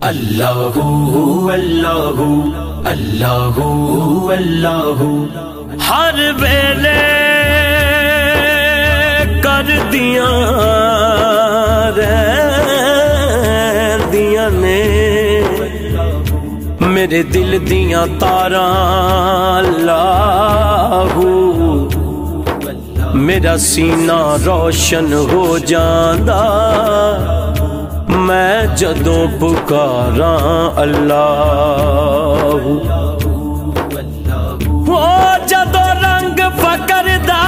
اللہ اللہ اللہ اللہ ہر ویلے کر دیاں رہندیاں نے میرے دل دیاں تاراں اللہ میرا سینہ روشن ہو جاندا میں جدوں پکاراں اللہ وہ جدوں رنگ فقر دا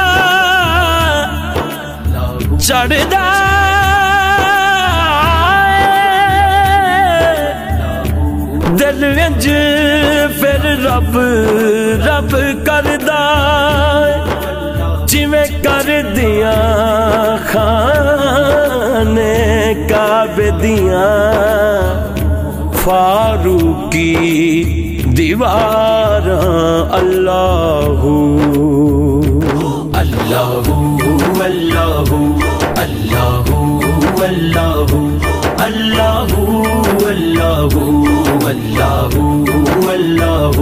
چڑھدا دل وچ پھر رب رب کردا جویں کر دیاں خانے کعبے دیاں فاروقی دیواراں اللہ اللہ اللہ اللہ اللہ اللہ اللہ اللہ اللہ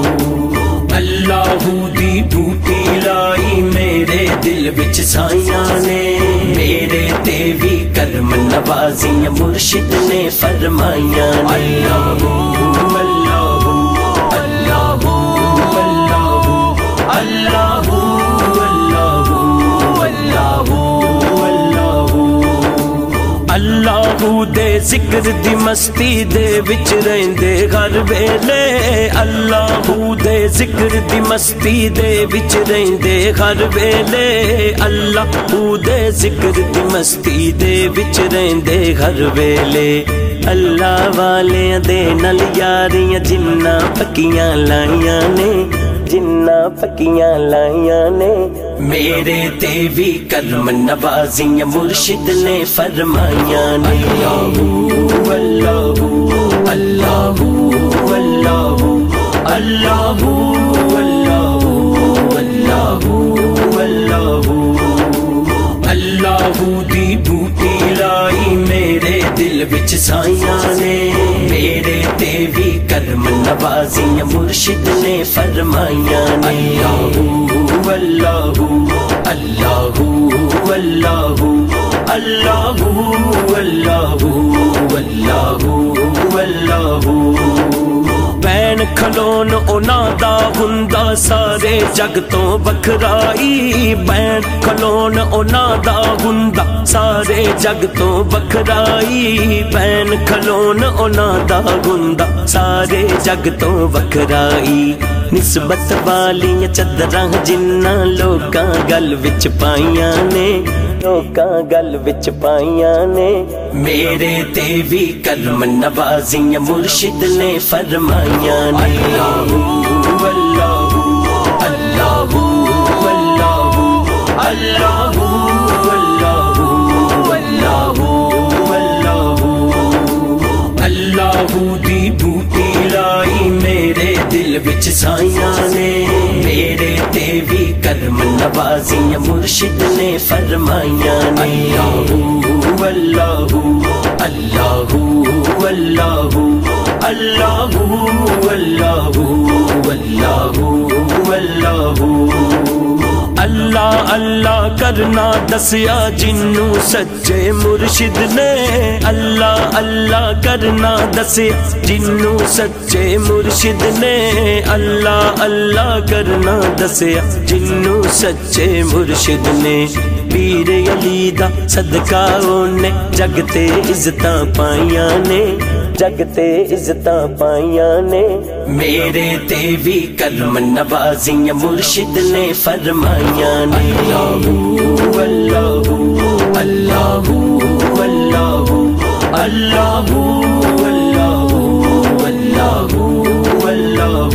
اللہ دی بوٹی لائی میرے دل وچ سائیاں نے میرے تے وی کرم نوازیاں مرشد نے فرمائیاں اللہ اللہ اللہ اللہ اللہ اللہ دے ذکر دی مستی دے وچ رہندے ہر ویلے اللہ دے ذکر دی مستی دے وچ رہندے ہر ویلے اللہ دے ذکر دی مستی دے وچ رہندے ہر ویلے اللہ والیاں دے نال یاریاں جنہ پکیاں لائیاں نے جنہ پکیاں لائیاں نے میرے تے وی کرم نوازیاں مرشد نے فرمائیاں نے اللہ اللہ اللہ اللہ اللہ اللہ اللہ اللہ دی بوٹی لائی میرے دل وچ سائیاں نے میرے تے وی کرم نوازیاں مرشد نے فرمائیاں نے اللہ اللہ اللہ اللہ اللہ اللہ اللہ بین کھلون انہاں دا ہوندا سارے جگ تو بکھرائی بین کھلون انہاں دا ہوندا سارے جگ تو بکھرائی بین کھلون انہاں دا ہوندا سارے جگ تو بکھرائی نسبت والیاں چدراں جنہ لوکاں گل وچ پائیاں نے لوکاں گل وچ پائیاں نے میرے تے وی کرم نوازیاں مرشد نے فرمائیاں نے اللہ اللہ اللہ اللہ اللہ اللہ اللہ دی بوٹی لائی میرے دل وچ سائیاں نے میرے تے وی کرم نوازیاں مرشد نے فرمائیاں نے اللہ اللہ اللہ اللہ اللہ اللہ اللہ اللہ کرنا دسیا جنوں سچے مرشد نے اللہ اللہ کرنا دسیا جنوں سچے مرشد نے اللہ اللہ کرنا دسیا جنوں سچے مرشد نے پیر علی دا صدقہ اونے جگ تے عزتاں پائیاں نے جگ تے عزتاں پائیاں نے میرے تے وی کرم نوازیاں مرشد نے فرمائیاں نے اللہ اللہ اللہ اللہ اللہ اللہ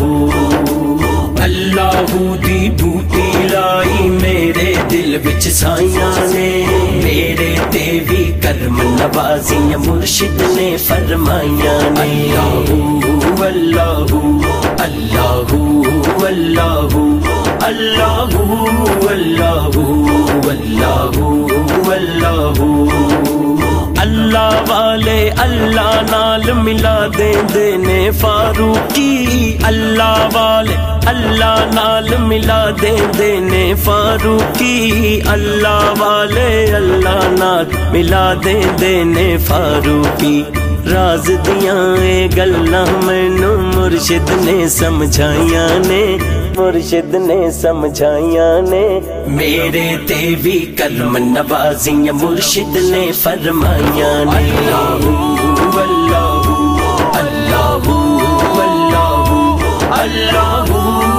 اللہ دی بوٹی لائی میرے دل وچ سائیاں نے میرے تے وی کرم نوازیاں مرشد نے فرمائیاں نے اللہ اللہ اللہ اللہ اللہ اللہ اللہ اللہ والے اللہ نال ملا دیندے نے فاروقی، اللہ والے اللہ نال ملا دیندے نے فاروقی، اللہ والے اللہ نال ملا دیندے نے فاروقی۔ راز دیاں اے گلاں مینوں مرشد نے سمجھائیاں نے، مرشد نے سمجھائیاں نے، میرے تے وی کرم نوازیاں مرشد نے فرمائیاں نے۔ اللہ اللہ اللہ اللہ اللہ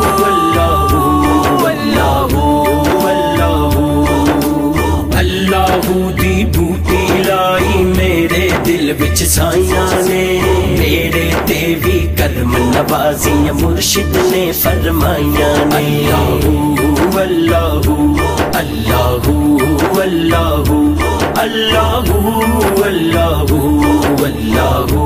اللہ دی بوٹی لائی میرے دل وچ سائیاں نے، میرے تے وی کرم نوازیاں مرشد نے فرمائیاں نے۔ اللہ اللہ اللہ اللہ اللہ اللہ اللہ